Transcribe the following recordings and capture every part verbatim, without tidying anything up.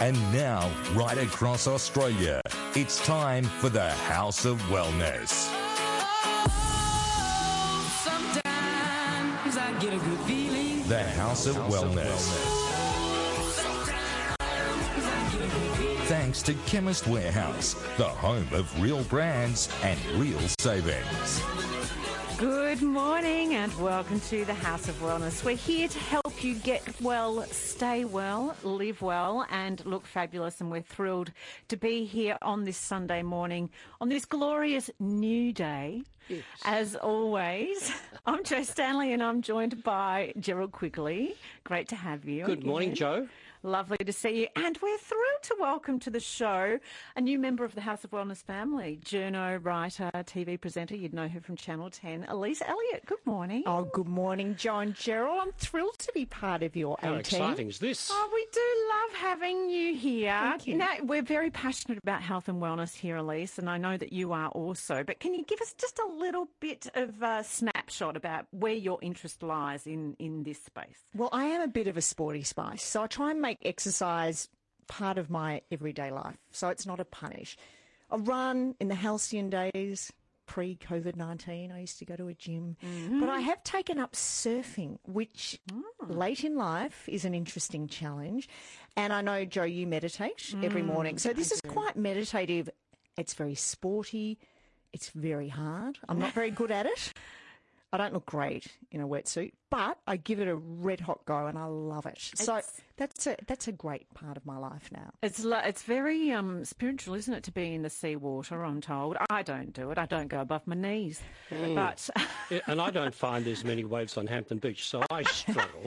And now, right across Australia, it's time for the House of Wellness. Oh, sometimes I get a good feeling. The House of Wellness. Thanks to Chemist Warehouse, the home of real brands and real savings. Good morning and welcome to the House of Wellness. We're here to help you get well, stay well, live well and look fabulous, and we're thrilled to be here on this Sunday morning on this glorious new day. Yes. As always, I'm Jo Stanley and I'm joined by Gerald Quigley. Great to have you. Good morning, again. Jo. Lovely to see you. And we're thrilled to welcome to the show a new member of the House of Wellness family, journo, writer, T V presenter. You'd know her from Channel ten, Elise Elliott. Good morning. Oh, good morning, Jo and Gerald. I'm thrilled to be part of your How A-team. exciting is this? Oh, we do love having you here. Thank you. know, we're very passionate about health and wellness here, Elise, and I know that you are also. But can you give us just a little bit of a snapshot about where your interest lies in, in this space? Well, I am a bit of a sporty spice, so I try and make exercise part of my everyday life, so it's not a punish. I run in the halcyon days, pre-COVID nineteen. I used to go to a gym, mm-hmm. but I have taken up surfing, which oh. late in life is an interesting challenge. And I know, Jo, you meditate mm, every morning, so this I is do. quite meditative. It's very sporty. It's very hard. I'm not very good at it. I don't look great in a wetsuit, but I give it a red hot go and I love it. It's, so that's a that's a great part of my life now. It's it's very um, spiritual, isn't it, to be in the seawater, I'm told. I don't do it. I don't go above my knees. Mm. But yeah, and I don't find there's many waves on Hampton Beach, so I struggle.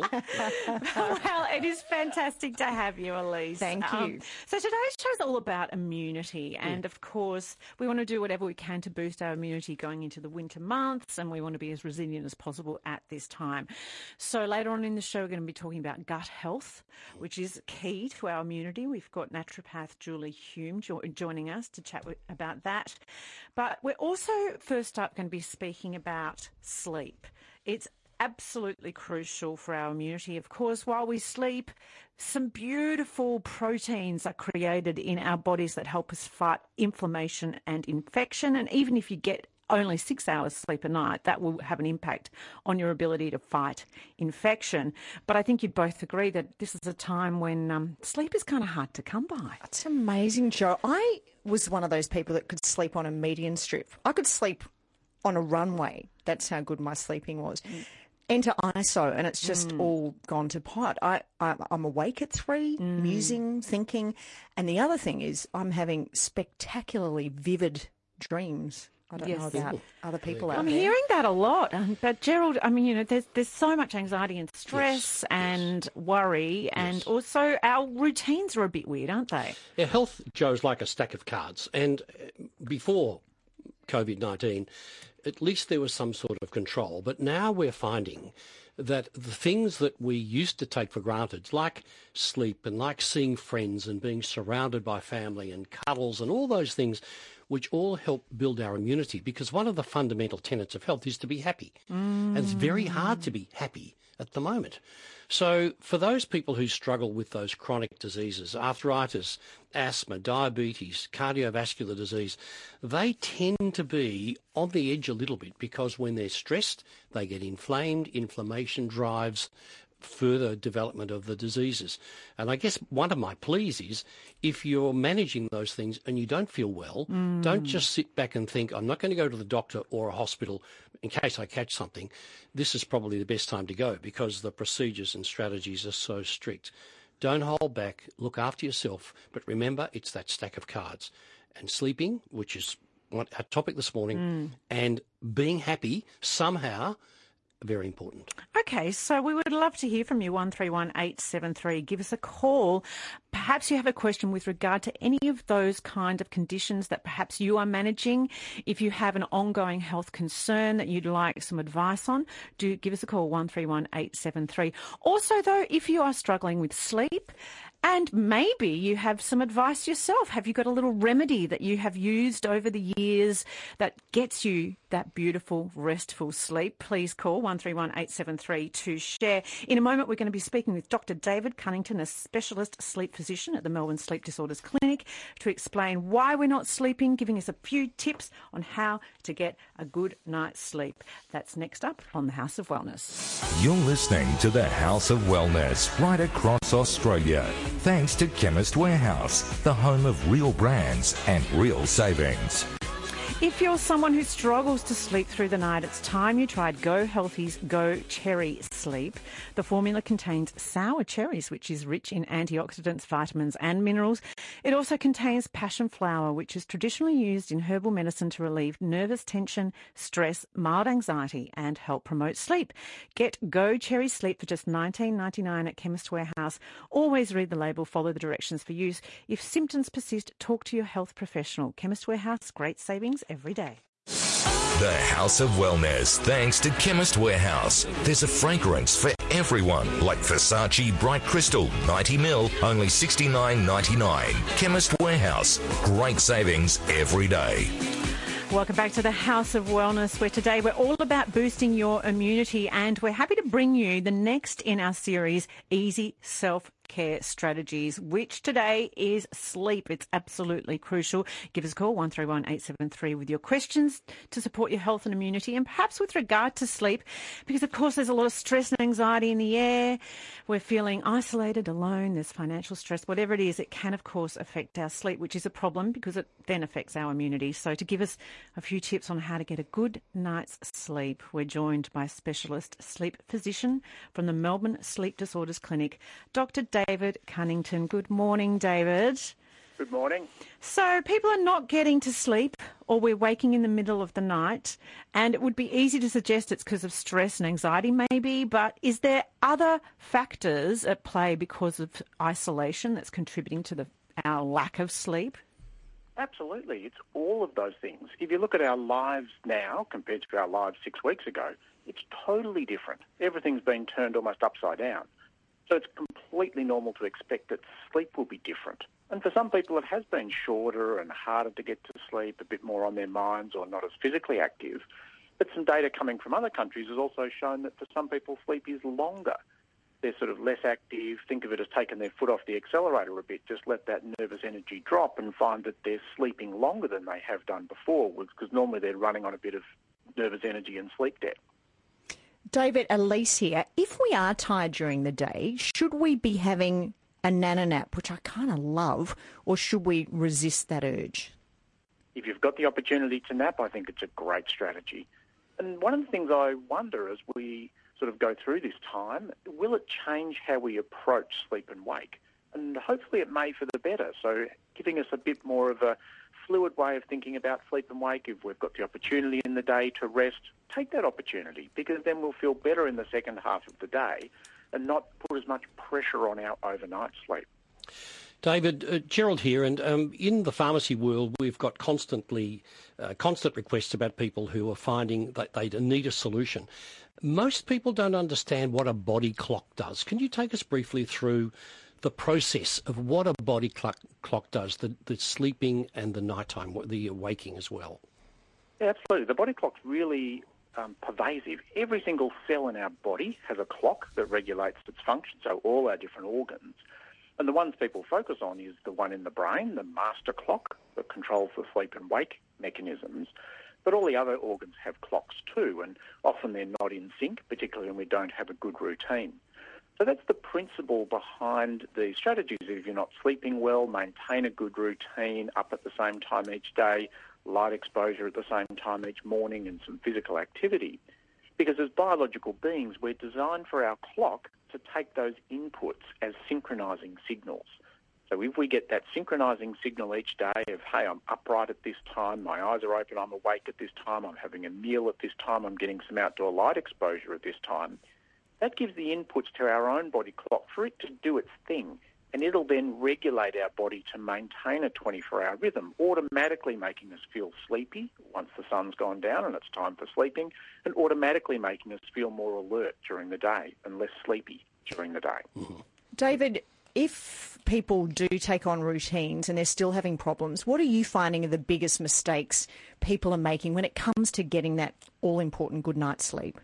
Well, it is fantastic to have you, Elise. Thank you. Um, so today's show is all about immunity, and mm. of course we want to do whatever we can to boost our immunity going into the winter months, and we want to be as resilient as possible at this time. So later on in the show, we're going to be talking about gut health, which is key to our immunity. We've got naturopath Julie Hume jo- joining us to chat with, about that. But we're also, first up, going to be speaking about sleep. It's absolutely crucial for our immunity. Of course, while we sleep, some beautiful proteins are created in our bodies that help us fight inflammation and infection. And even if you get only six hours sleep a night, that will have an impact on your ability to fight infection. But I think you'd both agree that this is a time when um, sleep is kind of hard to come by. It's amazing, Jo. I was one of those people that could sleep on a median strip. I could sleep on a runway. That's how good my sleeping was. Mm. Enter I S O, and it's just mm. all gone to pot. I, I, I'm awake at three, mm. musing, thinking. And the other thing is I'm having spectacularly vivid dreams. I don't yes. know about other people out I'm there. I'm hearing that a lot. But, Gerald, I mean, you know, there's there's so much anxiety and stress yes. and yes. worry, yes. and also our routines are a bit weird, aren't they? Yeah, health, Jo, is like a stack of cards. And before COVID nineteen, at least there was some sort of control. But now we're finding that the things that we used to take for granted, like sleep and like seeing friends and being surrounded by family and cuddles and all those things, which all help build our immunity, because one of the fundamental tenets of health is to be happy. Mm. And it's very hard to be happy at the moment. So for those people who struggle with those chronic diseases, arthritis, asthma, diabetes, cardiovascular disease, they tend to be on the edge a little bit, because when they're stressed, they get inflamed. Inflammation drives further development of the diseases. And I guess one of my pleas is, if you're managing those things and you don't feel well, mm. don't just sit back and think, I'm not going to go to the doctor or a hospital in case I catch something. This is probably the best time to go, because the procedures and strategies are so strict. Don't hold back, look after yourself, but remember, it's that stack of cards. And sleeping, which is what our topic this morning, mm. and being happy somehow, very important. Okay, so we would love to hear from you, one three one eight seven three. Give us a call. Perhaps you have a question with regard to any of those kind of conditions that perhaps you are managing. If you have an ongoing health concern that you'd like some advice on, do give us a call, one three one eight seven three. Also, though, if you are struggling with sleep, and maybe you have some advice yourself. Have you got a little remedy that you have used over the years that gets you that beautiful, restful sleep, please call one three one eight seven three to share. In a moment, we're going to be speaking with Doctor David Cunnington, a specialist sleep physician at the Melbourne Sleep Disorders Clinic, to explain why we're not sleeping, giving us a few tips on how to get a good night's sleep. That's next up on the House of Wellness. You're listening to the House of Wellness right across Australia. Thanks to Chemist Warehouse, the home of real brands and real savings. If you're someone who struggles to sleep through the night, it's time you tried Go Healthy's Go Cherry Sleep. The formula contains sour cherries, which is rich in antioxidants, vitamins and minerals. It also contains passion flower, which is traditionally used in herbal medicine to relieve nervous tension, stress, mild anxiety and help promote sleep. Get Go Cherry Sleep for just nineteen ninety-nine at Chemist Warehouse. Always read the label, follow the directions for use. If symptoms persist, talk to your health professional. Chemist Warehouse, great savings every day. The House of Wellness, thanks to Chemist Warehouse. There's a fragrance for everyone, like Versace Bright Crystal, ninety mil, only sixty-nine ninety-nine. Chemist Warehouse, great savings every day. Welcome back to the House of Wellness, where today we're all about boosting your immunity, and we're happy to bring you the next in our series, Easy Self-Care Strategies, which today is sleep. It's absolutely crucial. Give us a call, one three one eight seven three, with your questions to support your health and immunity, and perhaps with regard to sleep, because of course there's a lot of stress and anxiety in the air. We're feeling isolated, alone, there's financial stress, whatever it is, it can of course affect our sleep, which is a problem because it then affects our immunity. So to give us a few tips on how to get a good night's sleep, we're joined by specialist sleep physician from the Melbourne Sleep Disorders Clinic, Doctor David Cunnington. Good morning, David. Good morning. So people are not getting to sleep, or we're waking in the middle of the night, and it would be easy to suggest it's because of stress and anxiety maybe, but is there other factors at play because of isolation that's contributing to the, our lack of sleep? Absolutely. It's all of those things. If you look at our lives now compared to our lives six weeks ago, it's totally different. Everything's been turned almost upside down. So it's completely normal to expect that sleep will be different. And for some people, it has been shorter and harder to get to sleep, a bit more on their minds or not as physically active. But some data coming from other countries has also shown that for some people, sleep is longer. They're sort of less active. Think of it as taking their foot off the accelerator a bit. Just let that nervous energy drop and find that they're sleeping longer than they have done before, because normally they're running on a bit of nervous energy and sleep debt. David, Elise here. If we are tired during the day, should we be having a nana nap, which I kind of love, or should we resist that urge? If you've got the opportunity to nap, I think it's a great strategy. And one of the things I wonder as we sort of go through this time, will it change how we approach sleep and wake? And hopefully it may for the better. So giving us a bit more of a fluid way of thinking about sleep and wake. If we've got the opportunity in the day to rest, take that opportunity, because then we'll feel better in the second half of the day and not put as much pressure on our overnight sleep. David, uh, Gerald here, and um, in the pharmacy world, we've got constantly, uh, constant requests about people who are finding that they need a solution. Most people don't understand what a body clock does. Can you take us briefly through the process of what a body clock, clock does, the, the sleeping and the nighttime, the waking as well? Yeah, absolutely. The body clock's really um, pervasive. Every single cell in our body has a clock that regulates its function, so all our different organs. And the ones people focus on is the one in the brain, the master clock, that controls the sleep and wake mechanisms. But all the other organs have clocks too, and often they're not in sync, particularly when we don't have a good routine. So that's the principle behind the strategies. If you're not sleeping well, maintain a good routine, up at the same time each day, light exposure at the same time each morning, and some physical activity. Because as biological beings, we're designed for our clock to take those inputs as synchronising signals. So if we get that synchronising signal each day of, hey, I'm upright at this time, my eyes are open, I'm awake at this time, I'm having a meal at this time, I'm getting some outdoor light exposure at this time, that gives the inputs to our own body clock for it to do its thing. And it'll then regulate our body to maintain a twenty-four hour rhythm, automatically making us feel sleepy once the sun's gone down and it's time for sleeping, and automatically making us feel more alert during the day and less sleepy during the day. Mm-hmm. David, if people do take on routines and they're still having problems, what are you finding are the biggest mistakes people are making when it comes to getting that all-important good night's sleep?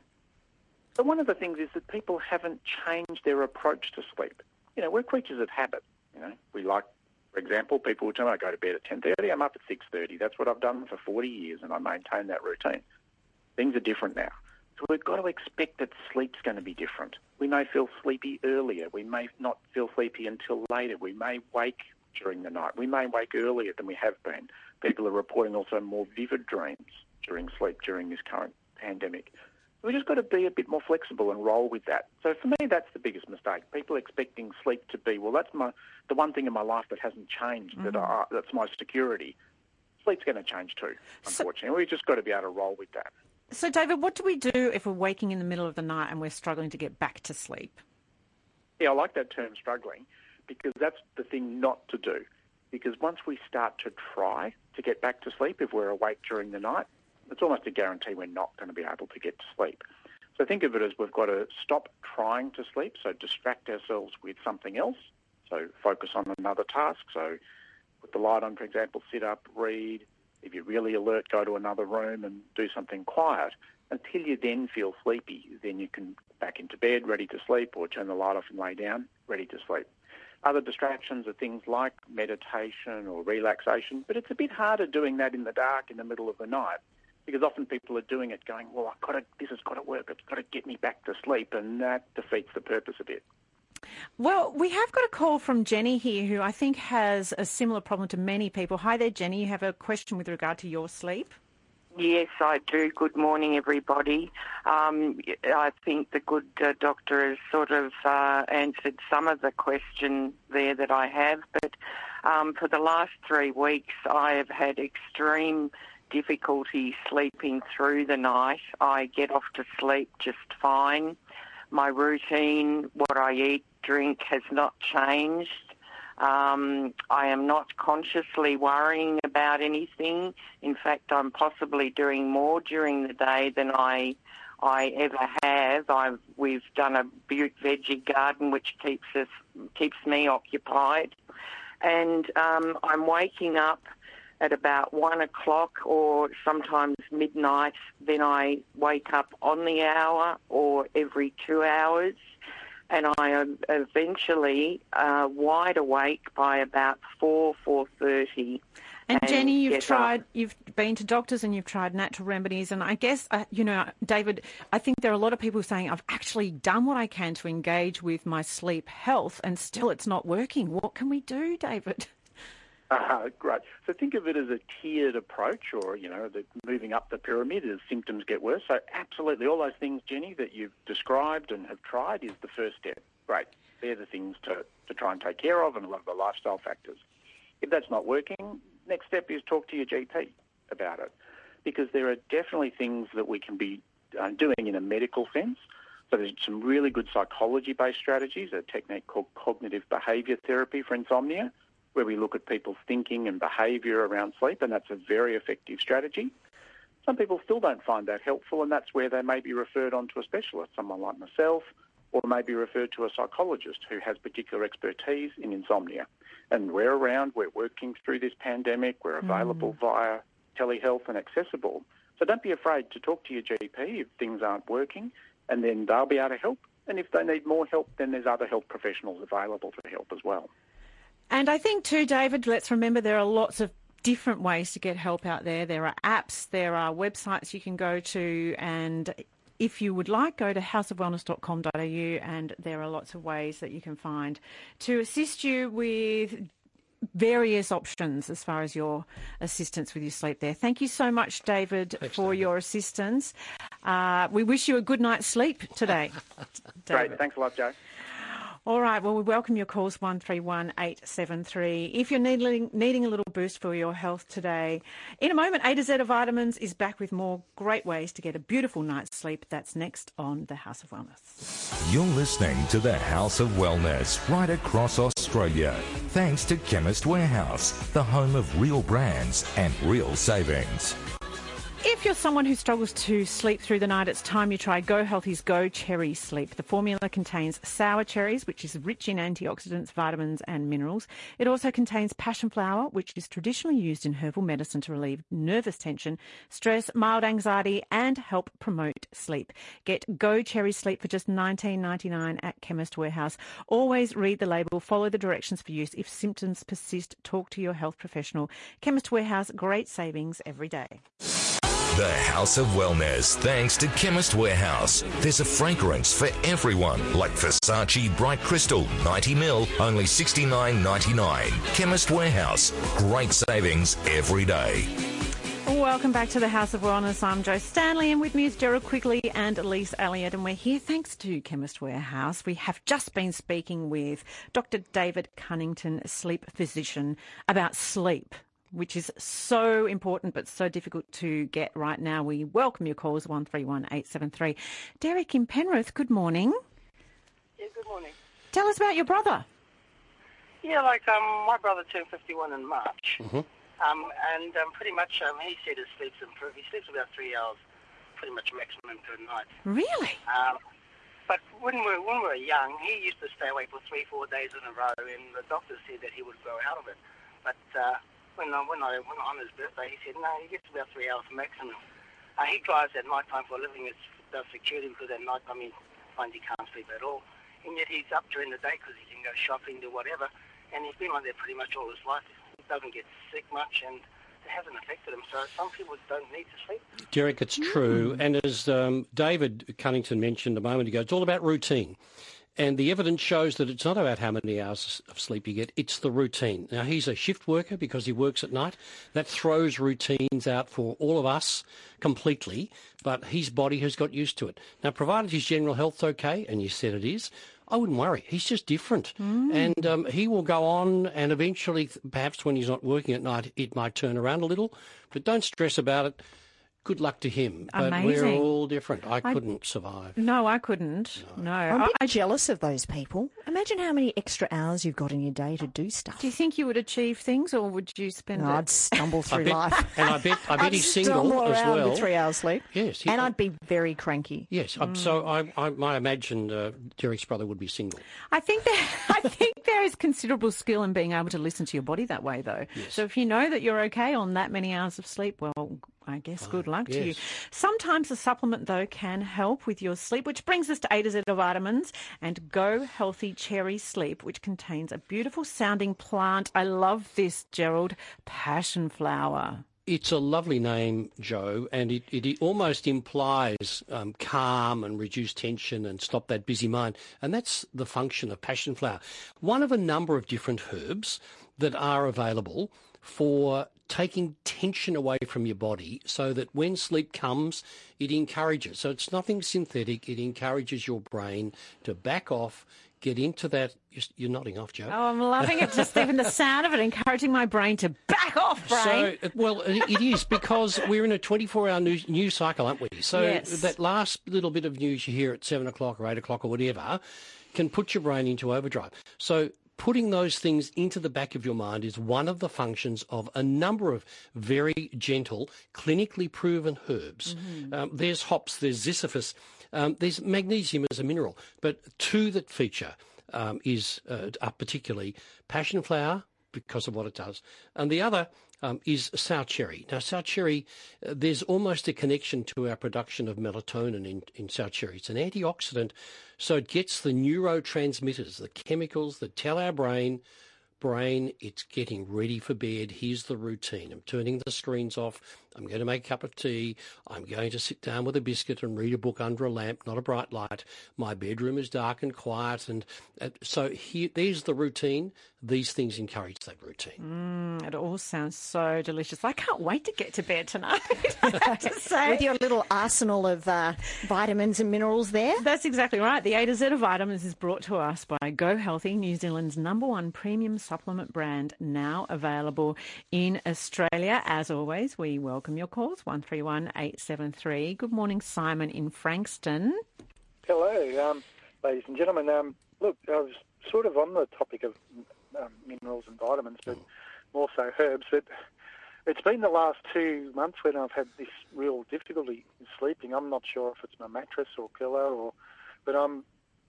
So one of the things is that people haven't changed their approach to sleep. You know, we're creatures of habit. You know, we like, for example, people will tell me I go to bed at ten thirty, I'm up at six thirty. That's what I've done for forty years and I maintain that routine. Things are different now. So we've got to expect that sleep's going to be different. We may feel sleepy earlier. We may not feel sleepy until later. We may wake during the night. We may wake earlier than we have been. People are reporting also more vivid dreams during sleep during this current pandemic. So we've just got to be a bit more flexible and roll with that. So for me, that's the biggest mistake. People expecting sleep to be, well, that's my the one thing in my life that hasn't changed, mm-hmm. that I, that's my security. Sleep's going to change too, unfortunately. So, we've just got to be able to roll with that. So, David, what do we do if we're waking in the middle of the night and we're struggling to get back to sleep? Yeah, I like that term, struggling, because that's the thing not to do. Because once we start to try to get back to sleep, if we're awake during the night, it's almost a guarantee we're not going to be able to get to sleep. So think of it as we've got to stop trying to sleep, so distract ourselves with something else, so focus on another task. So put the light on, for example, sit up, read. If you're really alert, go to another room and do something quiet until you then feel sleepy. Then you can back into bed, ready to sleep, or turn the light off and lay down, ready to sleep. Other distractions are things like meditation or relaxation, but it's a bit harder doing that in the dark in the middle of the night, because often people are doing it going, well, I've got to, this has got to work, it's got to get me back to sleep, and that defeats the purpose a bit. Well, we have got a call from Jenny here, who I think has a similar problem to many people. Hi there, Jenny. You have a question with regard to your sleep? Yes, I do. Good morning, everybody. Um, I think the good uh, doctor has sort of uh, answered some of the question there that I have, but um, for the last three weeks I have had extreme difficulty sleeping through the night. I get off to sleep just fine. My routine, what I eat, drink has not changed. Um, I am not consciously worrying about anything. In fact, I'm possibly doing more during the day than I I ever have. I've, we've done a Butte veggie garden, which keeps us keeps me occupied, and um, I'm waking up at about one o'clock or sometimes midnight. Then I wake up on the hour or every two hours. And I am eventually uh, wide awake by about four, four thirty. And, and Jenny, you've tried, up. you've been to doctors and you've tried natural remedies. And I guess, uh, you know, David, I think there are a lot of people saying, I've actually done what I can to engage with my sleep health and still it's not working. What can we do, David? Uh, great. So think of it as a tiered approach, or, you know, the, moving up the pyramid as symptoms get worse. So absolutely all those things, Jenny, that you've described and have tried is the first step. Great. They're the things to, to try and take care of, and a lot of the lifestyle factors. If that's not working, next step is talk to your G P about it, because there are definitely things that we can be uh, doing in a medical sense. So there's some really good psychology-based strategies, a technique called cognitive behaviour therapy for insomnia, where we look at people's thinking and behaviour around sleep, and that's a very effective strategy. Some people still don't find that helpful, and that's where they may be referred on to a specialist, someone like myself, or may be referred to a psychologist who has particular expertise in insomnia. And we're around, we're working through this pandemic, we're available mm. via telehealth and accessible. So don't be afraid to talk to your G P if things aren't working, and then they'll be able to help. And if they need more help, then there's other health professionals available to help as well. And I think too, David, let's remember there are lots of different ways to get help out there. There are apps, there are websites you can go to, and if you would like, go to house of wellness dot com dot a u, and there are lots of ways that you can find to assist you with various options as far as your assistance with your sleep there. Thank you so much, David, Thanks, for David. your assistance. Uh, we wish you a good night's sleep today. Great. Thanks a lot, Joe. All right, well, we welcome your calls, one three one eight seven three. If you're needing, needing a little boost for your health today, in a moment, A to Z of Vitamins is back with more great ways to get a beautiful night's sleep. That's next on The House of Wellness. You're listening to The House of Wellness right across Australia. Thanks to Chemist Warehouse, the home of real brands and real savings. If you're someone who struggles to sleep through the night, it's time you try Go Healthy's Go Cherry Sleep. The formula contains sour cherries, which is rich in antioxidants, vitamins and minerals. It also contains passion flower, which is traditionally used in herbal medicine to relieve nervous tension, stress, mild anxiety and help promote sleep. Get Go Cherry Sleep for just nineteen ninety-nine at Chemist Warehouse. Always read the label, follow the directions for use. If symptoms persist, talk to your health professional. Chemist Warehouse, great savings every day. The House of Wellness, thanks to Chemist Warehouse. There's a fragrance for everyone, like Versace Bright Crystal, ninety mil, only sixty-nine ninety-nine. Chemist Warehouse, great savings every day. Welcome back to the House of Wellness. I'm Jo Stanley, and with me is Gerald Quigley and Elise Elliott, and we're here thanks to Chemist Warehouse. We have just been speaking with Doctor David Cunnington, sleep physician, about sleep, which is so important but so difficult to get right now. We welcome your calls, one three one eight seven three. Derek in Penrith, good morning. Yeah, good morning. Tell us about your brother. Yeah, like um, my brother turned fifty-one in March, Mm-hmm. um, and um, pretty much um, he said his sleep's improved. He sleeps about three hours, pretty much maximum per night. Really? Um, but when we, were, when we were young, he used to stay awake for three, four days in a row, and the doctor said that he would grow out of it. But uh, When I, when I when on his birthday, he said, no, he gets about three hours maximum. Uh, he drives at night time for a living. It does security because at night time he finds he can't sleep at all. And yet he's up during the day because he can go shopping, do whatever. And he's been like that pretty much all his life. He doesn't get sick much and it hasn't affected him. So some people don't need to sleep. Derek, it's true. And as um, David Cunnington mentioned a moment ago, it's all about routine. And the evidence shows that it's not about how many hours of sleep you get, it's the routine. Now, he's a shift worker because he works at night. That throws routines out for all of us completely, but his body has got used to it. Now, provided his general health's okay, and you said it is, I wouldn't worry. He's just different. Mm. And um, he will go on, and eventually, perhaps when he's not working at night, it might turn around a little. But don't stress about it. Good luck to him. But Amazing. We're all different. I, I couldn't survive. No, I couldn't. No. no. I'm a bit I, jealous of those people. Imagine how many extra hours you've got in your day to do stuff. Do you think you would achieve things, or would you spend no, it? I'd stumble through I bet, life. And I bet, I bet I'd he's stumble single as around well. with three hours sleep. Yes. He, and I'd be very cranky. Yes. Mm. So I, I, I imagine uh, Derek's brother would be single. I think that I think there is considerable skill in being able to listen to your body that way, though. Yes. So if you know that you're okay on that many hours of sleep, well, I guess Fine. good luck yes. to you. Sometimes a supplement, though, can help with your sleep, which brings us to A to Z of vitamins and Go Healthy Cherry Sleep, which contains a beautiful sounding plant. I love this, Gerald. Passion flower. It's a lovely name, Joe, and it, it almost implies um, calm and reduce tension and stop that busy mind. And that's the function of passion flower. One of a number of different herbs that are available for taking tension away from your body so that when sleep comes, it encourages. So it's nothing synthetic. It encourages your brain to back off, get into that. You're, you're nodding off, Joe. Oh, I'm loving it. Just even the sound of it, encouraging my brain to back off, brain. So, well, it, it is because we're in a twenty-four hour news, news cycle, aren't we? So yes. that last little bit of news you hear at seven o'clock or eight o'clock or whatever can put your brain into overdrive. So putting those things into the back of your mind is one of the functions of a number of very gentle, clinically proven herbs. Mm-hmm. Um, there's hops, there's ziziphus, um, there's magnesium as a mineral, but two that feature um, is uh, are particularly passion flower because of what it does, and the other um, is sour cherry. Now, sour cherry, uh, there's almost a connection to our production of melatonin in, in sour cherry. It's an antioxidant, so it gets the neurotransmitters, the chemicals that tell our brain, brain, it's getting ready for bed. Here's the routine. I'm turning the screens off. I'm going to make a cup of tea. I'm going to sit down with a biscuit and read a book under a lamp, not a bright light. My bedroom is dark and quiet. And uh, so here, there's the routine. These things encourage that routine. Mm, it all sounds so delicious. I can't wait to get to bed tonight, I have to say. With your little arsenal of uh, vitamins and minerals there. That's exactly right. The A to Z of vitamins is brought to us by Go Healthy, New Zealand's number one premium supplement brand, now available in Australia. As always, we welcome your calls, one three one eight seven three. Good morning, Simon in Frankston. Hello, um, ladies and gentlemen. Um, look, I was sort of on the topic of um, minerals and vitamins, but more so herbs. But it's been the last two months when I've had this real difficulty in sleeping. I'm not sure if it's my mattress or pillow, or, but I'm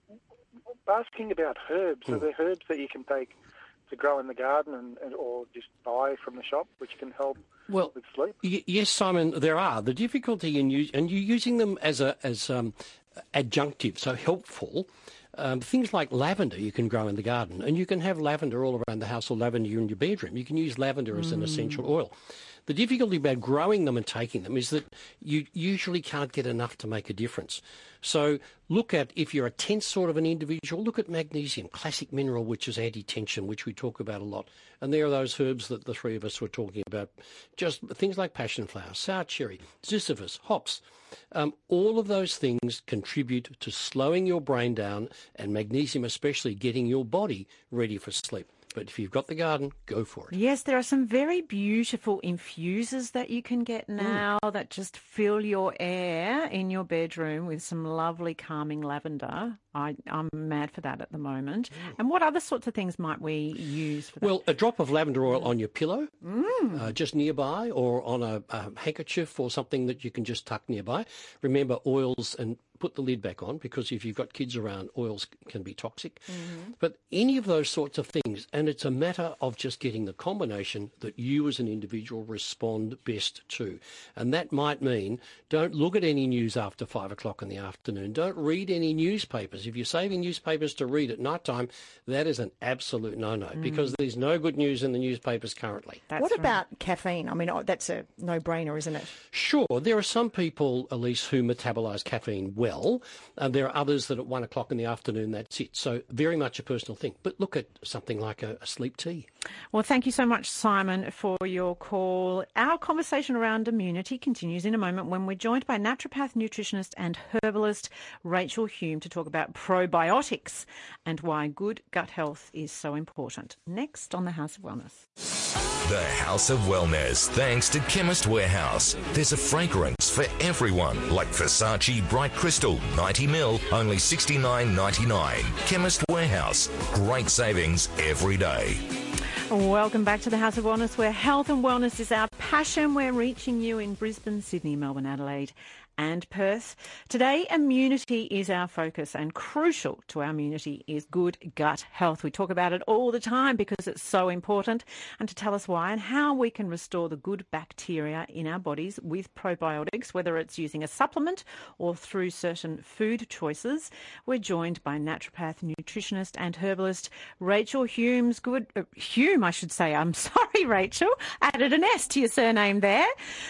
asking about herbs. Mm. Are there herbs that you can take to grow in the garden and, and or just buy from the shop, which can help well, with sleep? Y- yes, Simon, there are. The difficulty in use, and you're using them as a as um, adjunctive, so helpful. Um, things like lavender you can grow in the garden, and you can have lavender all around the house or lavender in your bedroom. You can use lavender as mm. an essential oil. The difficulty about growing them and taking them is that you usually can't get enough to make a difference. So look at, if you're a tense sort of an individual, look at magnesium, classic mineral, which is anti-tension, which we talk about a lot. And there are those herbs that the three of us were talking about, just things like passion flower, sour cherry, ziziphus, hops. Um, all of those things contribute to slowing your brain down, and magnesium especially getting your body ready for sleep. But if you've got the garden, go for it. Yes, there are some very beautiful infusers that you can get now mm. that just fill your air in your bedroom with some lovely calming lavender. I, I'm mad for that at the moment. Mm. And what other sorts of things might we use for that? Well, a drop of lavender oil on your pillow, mm. uh, just nearby, or on a, a handkerchief or something that you can just tuck nearby. Remember, oils, and put the lid back on, because if you've got kids around, oils can be toxic. Mm-hmm. But any of those sorts of things, and it's a matter of just getting the combination that you as an individual respond best to. And that might mean don't look at any news after five o'clock in the afternoon. Don't read any newspapers. If you're saving newspapers to read at night time, that is an absolute no-no, mm. because there's no good news in the newspapers currently. That's what right. about caffeine? I mean, that's a no-brainer, isn't it? Sure. There are some people, Elise, who metabolise caffeine well. And there are others that at one o'clock in the afternoon, that's it. So very much a personal thing. But look at something like a, a sleep tea. Well, thank you so much, Simon, for your call. Our conversation around immunity continues in a moment when we're joined by naturopath, nutritionist and herbalist Rachel Hume to talk about probiotics and why good gut health is so important. Next on the House of Wellness. The House of Wellness, thanks to Chemist Warehouse. There's a fragrance for everyone, like Versace Bright Crystal, ninety mil, only sixty-nine ninety-nine. Chemist Warehouse, great savings every day. Welcome back to the House of Wellness, where health and wellness is our passion. We're reaching you in Brisbane, Sydney, Melbourne, Adelaide and Perth. Today, immunity is our focus, and crucial to our immunity is good gut health. We talk about it all the time because it's so important. And to tell us why and how we can restore the good bacteria in our bodies with probiotics, whether it's using a supplement or through certain food choices, we're joined by naturopath, nutritionist and herbalist Rachel Humes. Good, uh, Hume, I should say. I'm sorry, Rachel. Added an S to your surname there.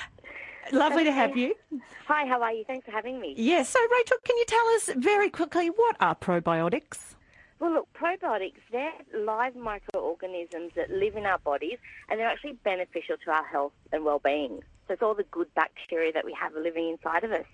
Lovely okay. to have you. Hi, how are you? Thanks for having me. Yes, so Rachel, can you tell us very quickly, what are probiotics? Well, look, probiotics, they're live microorganisms that live in our bodies, and they're actually beneficial to our health and well-being. So it's all the good bacteria that we have living inside of us.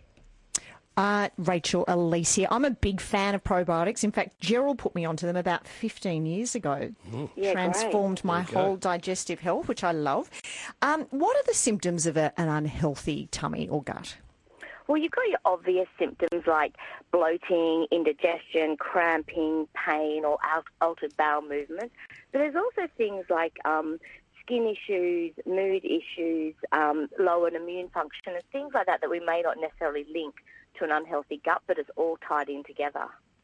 Uh, Rachel, Alicia, I'm a big fan of probiotics. In fact, Gerald put me onto them about fifteen years ago. Mm. Yeah, Transformed great. my whole go. digestive health, which I love. Um, what are the symptoms of a, an unhealthy tummy or gut? Well, you've got your obvious symptoms like bloating, indigestion, cramping, pain, or altered bowel movement. But there's also things like um, skin issues, mood issues, um, lowered immune function, and things like that that we may not necessarily link to an unhealthy gut, but it's all tied in together.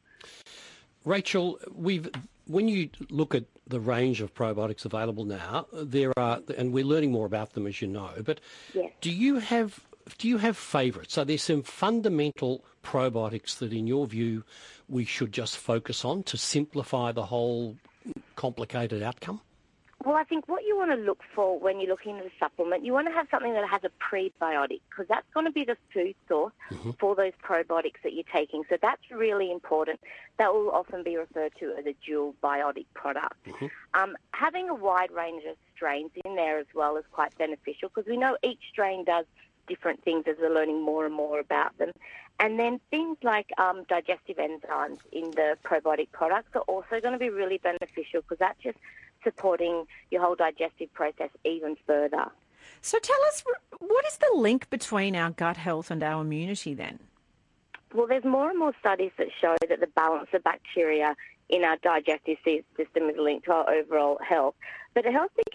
Rachel, we've when you look at the range of probiotics available now, there are, and we're learning more about them, as you know. But yes. do you have do you have favourites? So there's some fundamental probiotics that, in your view, we should just focus on to simplify the whole complicated outcome? Well, I think what you want to look for when you're looking at a supplement, you want to have something that has a prebiotic, because that's going to be the food source mm-hmm. for those probiotics that you're taking. So that's really important. That will often be referred to as a dual biotic product. Mm-hmm. Um, having a wide range of strains in there as well is quite beneficial, because we know each strain does different things as we're learning more and more about them. And then things like um, digestive enzymes in the probiotic products are also going to be really beneficial, because that's just supporting your whole digestive process even further. So tell us, what is the link between our gut health and our immunity then? Well, there's more and more studies that show that the balance of bacteria in our digestive system is linked to our overall health. But it helps think of our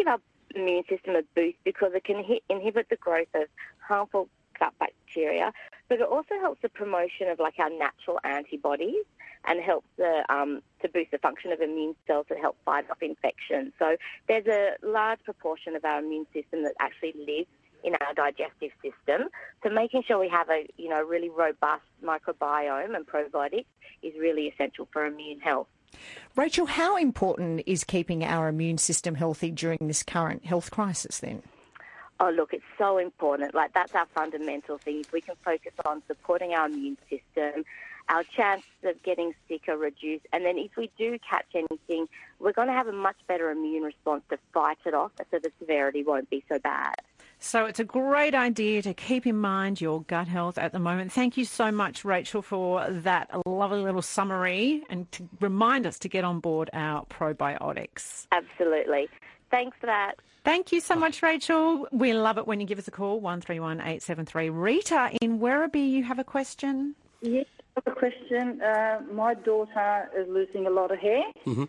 immune system a boost because it can hit, inhibit the growth of harmful gut bacteria, but it also helps the promotion of like our natural antibodies and helps the, um, to boost the function of immune cells that help fight off infections. So there's a large proportion of our immune system that actually lives in our digestive system. So making sure we have a, you know, really robust microbiome and probiotics is really essential for immune health. Rachel, how important is keeping our immune system healthy during this current health crisis then? Oh, look, it's so important. Like, that's our fundamental thing. If we can focus on supporting our immune system, our chances of getting sick are reduced. And then if we do catch anything, we're going to have a much better immune response to fight it off, so the severity won't be so bad. So it's a great idea to keep in mind your gut health at the moment. Thank you so much, Rachel, for that lovely little summary and to remind us to get on board our probiotics. Absolutely. Thanks for that. Thank you so much, Rachel. We love it when you give us a call, one three one eight seven three. Rita in Werribee, you have a question? Yes, I have a question. Uh, my daughter is losing a lot of hair, Mm-hmm.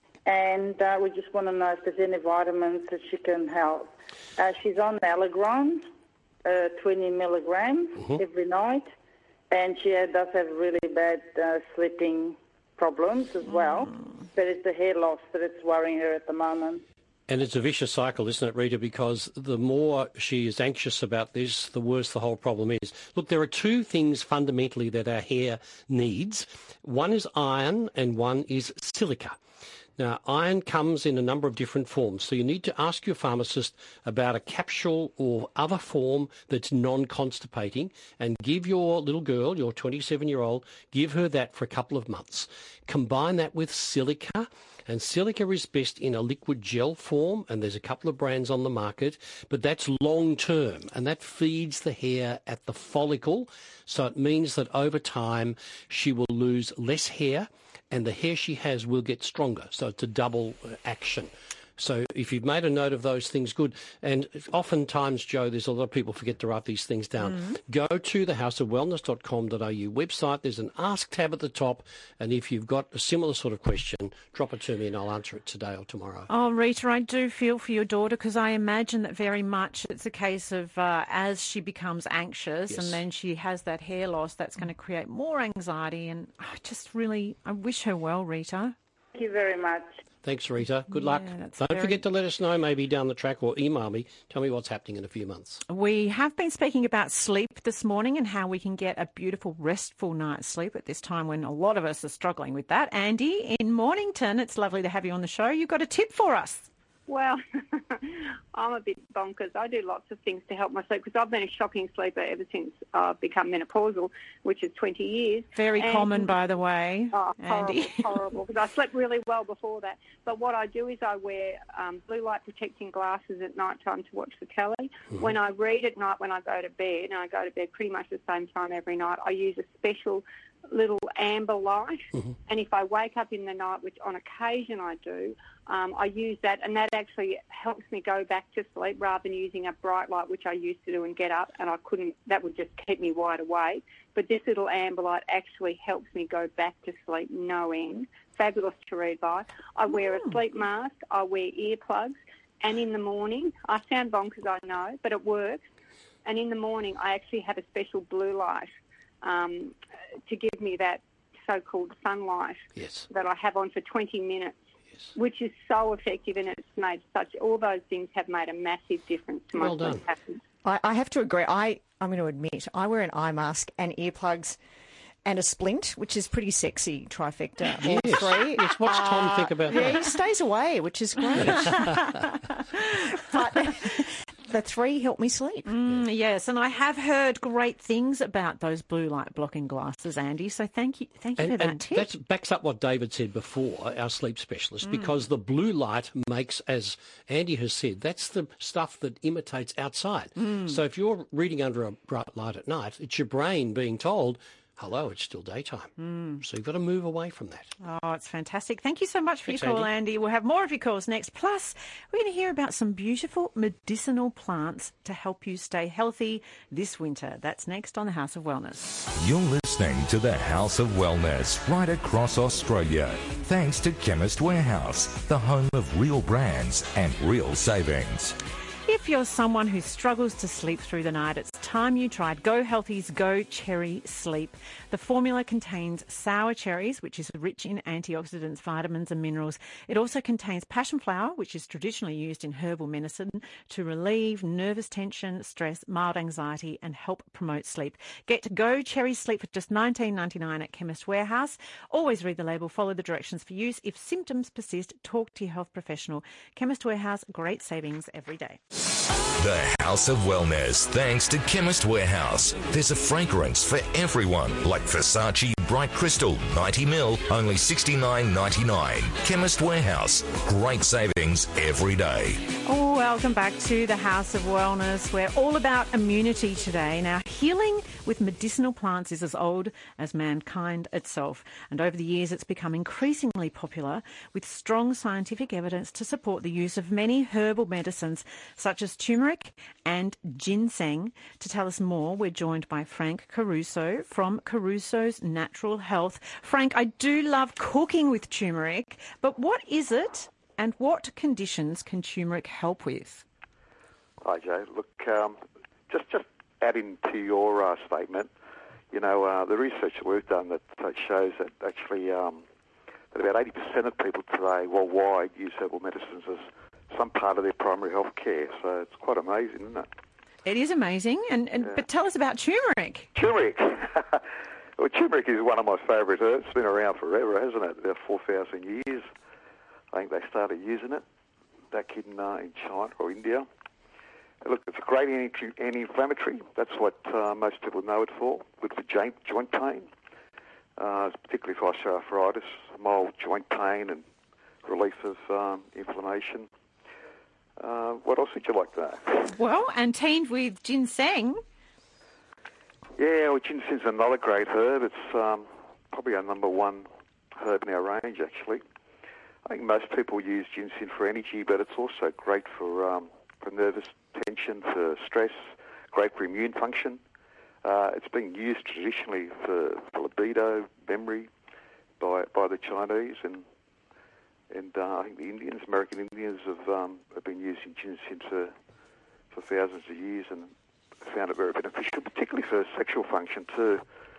and uh, we just want to know if there's any vitamins that she can help. Uh, she's on Allergon, uh, twenty milligrams Mm-hmm. every night, and she uh, does have really bad uh, sleeping problems as well, but it's the hair loss that it's worrying her at the moment. And it's a vicious cycle, isn't it, Rita? Because the more she is anxious about this, the worse the whole problem is. Look, there are two things fundamentally that our hair needs. One is iron and one is silica. Now, iron comes in a number of different forms, so you need to ask your pharmacist about a capsule or other form that's non-constipating and give your little girl, your twenty-seven-year-old, give her that for a couple of months. Combine that with silica, and silica is best in a liquid gel form, and there's a couple of brands on the market, but that's long-term, and that feeds the hair at the follicle, so it means that over time she will lose less hair, and the hair she has will get stronger. So it's a double action. So if you've made a note of those things, good. And oftentimes, Joe, there's a lot of people forget to write these things down. Mm-hmm. Go to the house of wellness dot com dot a u website. There's an Ask tab at the top. And if you've got a similar sort of question, drop it to me and I'll answer it today or tomorrow. Oh, Rita, I do feel for your daughter because I imagine that very much it's a case of uh, as she becomes anxious Yes. and then she has that hair loss, that's going to create more anxiety. And I just really, I wish her well, Rita. Thank you very much. Thanks, Rita. Good luck. Yeah, that's Don't very- forget to let us know maybe down the track or email me. Tell me what's happening in a few months. We have been speaking about sleep this morning and how we can get a beautiful, restful night's sleep at this time when a lot of us are struggling with that. Andy, in Mornington, it's lovely to have you on the show. You've got a tip for us. Well, I'm a bit bonkers. I do lots of things to help my sleep because I've been a shocking sleeper ever since I've become menopausal, which is twenty years. Very And- common, by the way, Oh, Andy. horrible, horrible, because I slept really well before that. But what I do is I wear um, blue light protecting glasses at night time to watch the telly. Mhm. When I read at night when I go to bed, and I go to bed pretty much the same time every night, I use a special little amber light. Mm-hmm. And if I wake up in the night, which on occasion I do, um, I use that, and that actually helps me go back to sleep rather than using a bright light, which I used to do and get up, and I couldn't, that would just keep me wide awake. But this little amber light actually helps me go back to sleep knowing. Fabulous to read by. I wear a sleep mask, I wear earplugs, and in the morning, I sound bonkers, I know, but it works. And in the morning, I actually have a special blue light um, to give me that so-called sunlight yes. that I have on for twenty minutes, yes. which is so effective, and it's made such, all those things have made a massive difference to my Well done. sleep patterns. I, I have to agree. I, I'm going to admit, I wear an eye mask and earplugs and a splint, which is pretty sexy, trifecta, all Yes. three. Yes, what's Tom Uh, think about yeah, that? he stays away, which is great. But the three help me sleep. Mm, yes, and I have heard great things about those blue light blocking glasses, Andy. So thank you, thank you And, for that and tip. that backs up what David said before, our sleep specialist, Mm. because the blue light makes, as Andy has said, that's the stuff that imitates outside. Mm. So if you're reading under a bright light at night, it's your brain being told, hello, it's still daytime. Mm. So you've got to move away from that. Oh, it's fantastic. Thank you so much for Thanks, your call, Andy. Andy. We'll have more of your calls next. Plus, we're going to hear about some beautiful medicinal plants to help you stay healthy this winter. That's next on the House of Wellness. You're listening to the House of Wellness right across Australia. Thanks to Chemist Warehouse, the home of real brands and real savings. If you're someone who struggles to sleep through the night, it's time you tried Go Healthy's Go Cherry Sleep. The formula contains sour cherries, which is rich in antioxidants, vitamins and minerals. It also contains passion flower, which is traditionally used in herbal medicine to relieve nervous tension, stress, mild anxiety and help promote sleep. Get Go Cherry Sleep for just nineteen ninety-nine at Chemist Warehouse. Always read the label, follow the directions for use. If symptoms persist, talk to your health professional. Chemist Warehouse, great savings every day. The House of Wellness, thanks to Chemist Warehouse. There's a fragrance for everyone, like Versace Bright Crystal, ninety mil, only sixty-nine ninety-nine. Chemist Warehouse, great savings every day. Oh, welcome back to the House of Wellness. We're all about immunity today. Now, healing with medicinal plants is as old as mankind itself. And over the years, it's become increasingly popular with strong scientific evidence to support the use of many herbal medicines, such as turmeric and ginseng. To tell us more, we're joined by Frank Caruso from Caruso's Natural Health. Frank, I do love cooking with turmeric, but what is it? And what conditions can turmeric help with? Hi, Joe. Look, um, just just adding to your uh, statement, you know, uh, the research that we've done that, that shows that actually um, that about eighty percent of people today worldwide use herbal medicines as some part of their primary health care. So it's quite amazing, isn't it? It is amazing. And, and Yeah. But tell us about turmeric. Turmeric. Well, turmeric is one of my favourite herbs. It's been around forever, hasn't it? About four thousand years. I think they started using it back in uh, in China or India. Look, it's a great anti- anti-inflammatory. That's what uh, most people know it for. Good for joint, joint pain, uh, particularly for osteoarthritis, mild joint pain and relief of um, inflammation. Uh, what else would you like to know? Well, and teamed with ginseng. Yeah, well, ginseng's another great herb. It's um, probably our number one herb in our range, actually. I think most people use ginseng for energy, but it's also great for um, for nervous tension, for stress, great for immune function. Uh, it's been used traditionally for, for libido, memory, by by the Chinese, and and uh, I think the Indians, American Indians, have um, have been using ginseng for for thousands of years and found it very beneficial, particularly for sexual function too.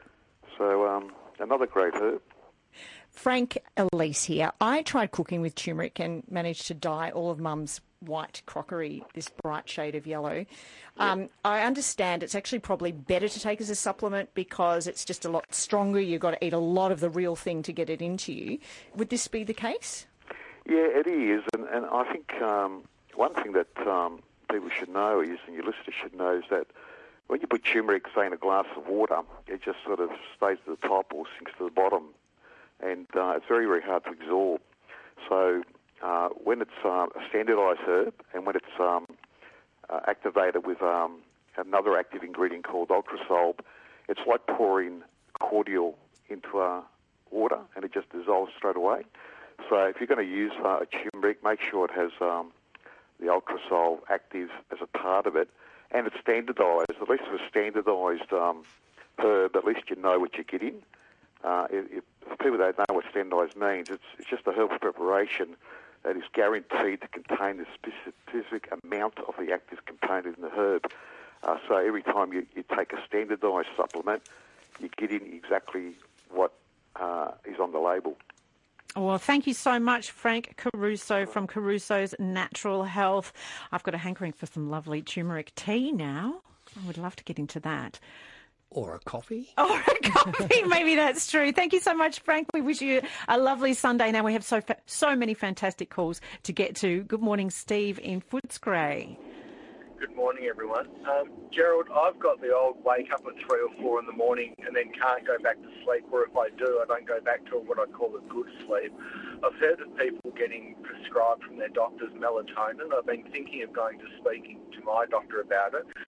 So um, another great herb. Frank, Elise here. I tried cooking with turmeric and managed to dye all of Mum's white crockery this bright shade of yellow. Um, I understand it's actually probably better to take as a supplement because it's just a lot stronger. You've got to eat a lot of the real thing to get it into you. Would this be the case? Yeah, it is. And, and I think um, one thing that um, people should know is, and your listeners should know, is that when you put turmeric, say, in a glass of water, it just sort of stays at the top or sinks to the bottom. And uh, it's very, very hard to absorb. So uh, when it's uh, a standardised herb and when it's um, uh, activated with um, another active ingredient called Ultrasolb, it's like pouring cordial into uh, water and it just dissolves straight away. So if you're going to use uh, a turmeric, make sure it has um, the Ultrasolb active as a part of it, and it's standardised. At least for a standardised um, herb, at least you know what you're getting. Uh, if, if for people that don't know what standardised means, it's, it's just a herbal preparation that is guaranteed to contain the specific amount of the active component in the herb. Uh, so every time you, you take a standardised supplement, you're getting exactly what uh, is on the label. Well, thank you so much, Frank Caruso from Caruso's Natural Health. I've got a hankering for some lovely turmeric tea now. I would love to get into that. Or a coffee. Or a coffee, maybe that's true. Thank you so much, Frank. We wish you a lovely Sunday. Now we have so fa- so many fantastic calls to get to. Good morning, Steve in Footscray. Good morning, everyone. Um, Gerald, I've got the old wake up at three or four in the morning and then can't go back to sleep, or if I do, I don't go back to what I call a good sleep. I've heard of people getting prescribed from their doctors melatonin. I've been thinking of going to speaking to my doctor about it.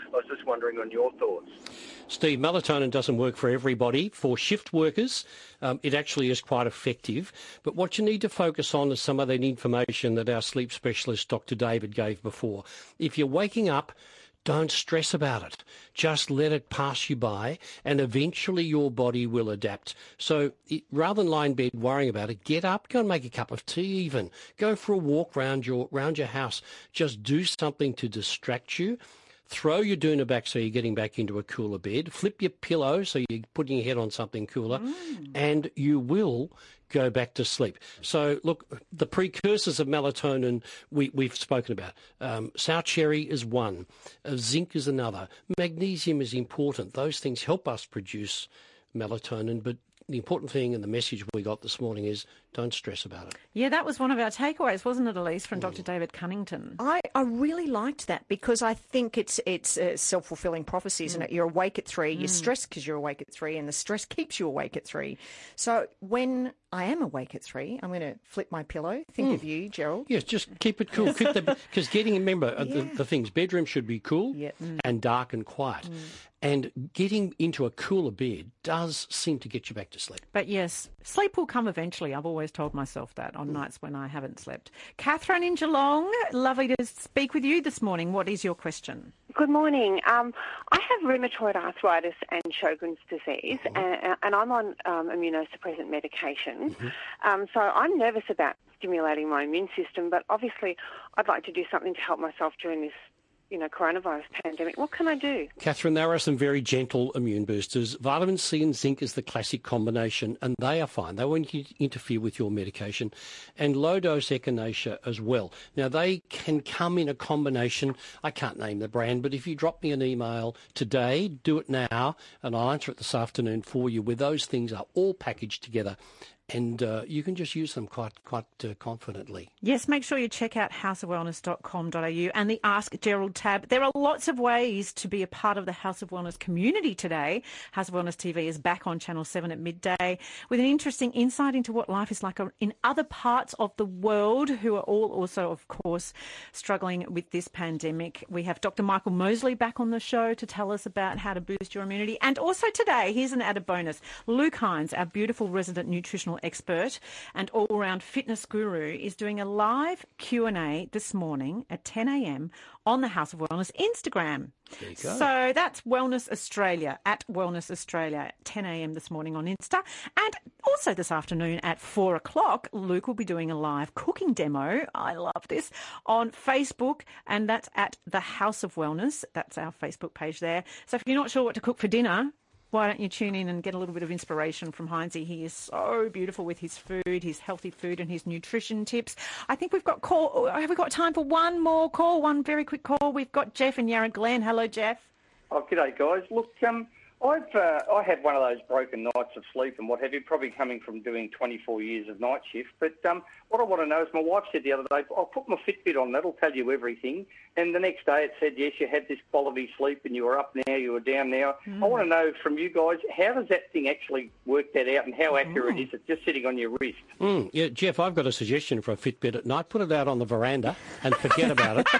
I was just wondering on your thoughts. Steve, melatonin doesn't work for everybody. For shift workers, um, it actually is quite effective. But what you need to focus on is some of that information that our sleep specialist, Doctor David, gave before. If you're waking up, don't stress about it. Just let it pass you by, and eventually your body will adapt. So it, rather than lie in bed worrying about it, get up, go and make a cup of tea even. Go for a walk round your, round your house. Just do something to distract you. Throw your doona back so you're getting back into a cooler bed. Flip your pillow so you're putting your head on something cooler. Mm. And you will go back to sleep. So, look, the precursors of melatonin we, we've spoken about. Um, sour cherry is one. Uh, zinc is another. Magnesium is important. Those things help us produce melatonin, but the important thing and the message we got this morning is don't stress about it. Yeah, that was one of our takeaways, wasn't it, Elise, from mm. Doctor David Cunnington? I, I really liked that because I think it's it's a self-fulfilling prophecy, isn't mm. it? You're awake at three, you're mm. stressed because you're awake at three, and the stress keeps you awake at three. So when I am awake at three, I'm going to flip my pillow. Think mm. of you, Gerald. Yes, just keep it cool. Because getting, remember, yeah. the, the things, bedroom should be cool yeah. mm. and dark and quiet. Mm. And getting into a cooler bed does seem to get you back to sleep. But yes, sleep will come eventually. I've always told myself that on mm. nights when I haven't slept. Catherine in Geelong, lovely to speak with you this morning. What is your question? Good morning. Um, I have rheumatoid arthritis and Sjogren's disease, mm-hmm. and, and I'm on um, immunosuppressant medication. Mm-hmm. Um, so I'm nervous about stimulating my immune system, but obviously I'd like to do something to help myself during this you know, coronavirus pandemic. What can I do? Catherine, there are some very gentle immune boosters. Vitamin C and zinc is the classic combination, and they are fine. They won't interfere with your medication. And low-dose echinacea as well. Now, they can come in a combination. I can't name the brand, but if you drop me an email today, do it now, and I'll answer it this afternoon for you, where those things are all packaged together. And uh, you can just use them quite quite uh, confidently. Yes, make sure you check out house of wellness dot com dot a u and the Ask Gerald tab. There are lots of ways to be a part of the House of Wellness community today. House of Wellness T V is back on Channel seven at midday with an interesting insight into what life is like in other parts of the world, who are all also, of course, struggling with this pandemic. We have Doctor Michael Mosley back on the show to tell us about how to boost your immunity. And also today, here's an added bonus. Luke Hines, our beautiful resident nutritional expert and all-round fitness guru, is doing a live Q and A this morning at ten a m on the House of Wellness Instagram. There you go. So that's Wellness Australia, at Wellness Australia, ten a m this morning on Insta. And also this afternoon at four o'clock, Luke will be doing a live cooking demo, I love this, on Facebook, and that's at the House of Wellness. That's our Facebook page there. So if you're not sure what to cook for dinner, why don't you tune in and get a little bit of inspiration from Heinzie? He is so beautiful with his food, his healthy food and his nutrition tips. I think we've got call. Have we got time for one more call? One very quick call. We've got Jeff and Yarra Glen. Hello, Jeff. Oh, g'day, guys. Look, um, I've uh, I had one of those broken nights of sleep and what have you, probably coming from doing twenty-four years of night shift. But um, what I want to know is, my wife said the other day, I'll put my Fitbit on, that'll tell you everything. And the next day it said, yes, you had this quality sleep and you were up now, you were down now. Mm. I want to know from you guys, how does that thing actually work that out and how accurate mm. is it, just sitting on your wrist? Mm. Yeah, Jeff, I've got a suggestion for a Fitbit at night. Put it out on the veranda and forget about it.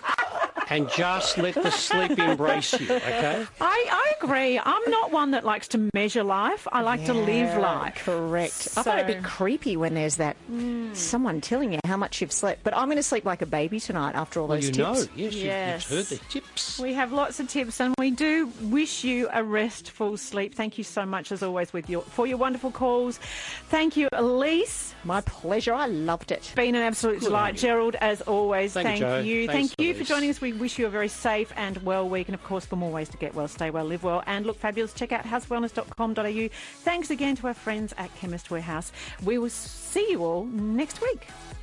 And just let the sleep embrace you, okay? I, I agree. I'm not one that likes to measure life. I like yeah, to live life. Correct. So, I find it a bit creepy when there's that mm. someone telling you how much you've slept. But I'm going to sleep like a baby tonight after all well, those you tips. Know. Yes, yes. You've, you've heard the tips. We have lots of tips, and we do wish you a restful sleep. Thank you so much, as always, with your for your wonderful calls. Thank you, Elise. My pleasure. I loved it. Been an absolute Good delight. Gerald, as always, thank, thank you. you. Thanks, Thank you Elise. for joining us. We wish you a very safe and well week, and of course for more ways to get well, stay well, live well and look fabulous, check out house wellness dot com dot a u. Thanks again to our friends at Chemist Warehouse. We will see you all next week.